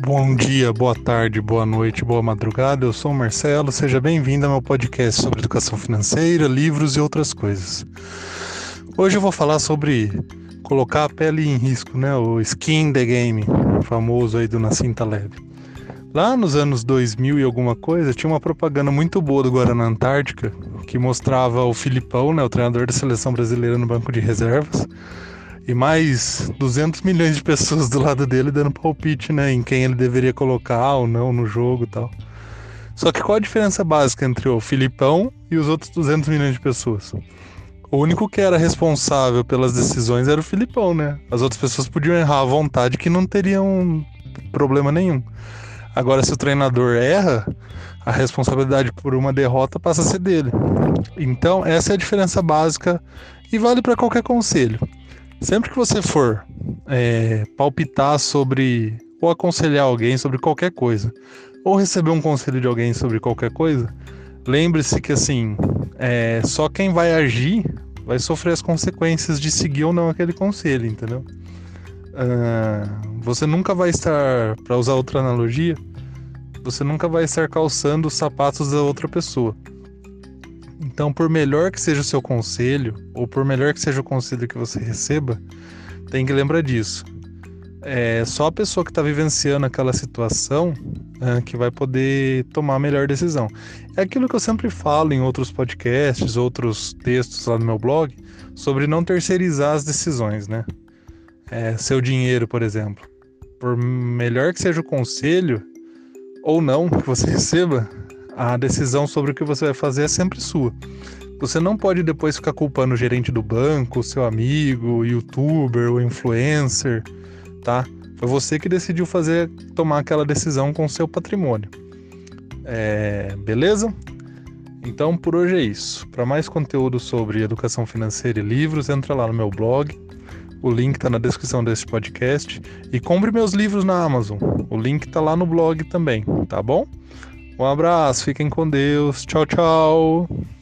Bom dia, boa tarde, boa noite, boa madrugada. Eu sou o Marcelo. Seja bem-vindo ao meu podcast sobre educação financeira, livros e outras coisas. Hoje eu vou falar sobre colocar a pele em risco, né? O skin in the game, famoso aí do Nassim Taleb. Lá nos anos 2000 e alguma coisa, tinha uma propaganda muito boa do Guaraná Antártica que mostrava o Filipão, né, o treinador da seleção brasileira no banco de reservas, e mais 200 milhões de pessoas do lado dele dando palpite, né, em quem ele deveria colocar ou não no jogo e tal. Só que qual a diferença básica entre o Filipão e os outros 200 milhões de pessoas? O único que era responsável pelas decisões era o Filipão, né? As outras pessoas podiam errar à vontade que não teriam problema nenhum. Agora, se o treinador erra, a responsabilidade por uma derrota passa a ser dele. Então, essa é a diferença básica e vale para qualquer conselho. Sempre que você for palpitar sobre ou aconselhar alguém sobre qualquer coisa, ou receber um conselho de alguém sobre qualquer coisa, lembre-se que assim, só quem vai agir vai sofrer as consequências de seguir ou não aquele conselho, entendeu? Você nunca vai estar, para usar outra analogia, você nunca vai estar calçando os sapatos da outra pessoa. Então, por melhor que seja o seu conselho, ou por melhor que seja o conselho que você receba, tem que lembrar disso. É só a pessoa que está vivenciando aquela situação que vai poder tomar a melhor decisão. É aquilo que eu sempre falo em outros podcasts, outros textos lá no meu blog, sobre não terceirizar as decisões, né? Seu dinheiro, por exemplo. Por melhor que seja o conselho, ou não, que você receba, a decisão sobre o que você vai fazer é sempre sua. Você não pode depois ficar culpando o gerente do banco, o seu amigo, o youtuber, o influencer, tá? Foi você que decidiu tomar aquela decisão com o seu patrimônio. Beleza? Então por hoje é isso. Para mais conteúdo sobre educação financeira e livros, entra lá no meu blog. O link está na descrição desse podcast. E compre meus livros na Amazon. O link está lá no blog também, tá bom? Um abraço, fiquem com Deus. Tchau, tchau.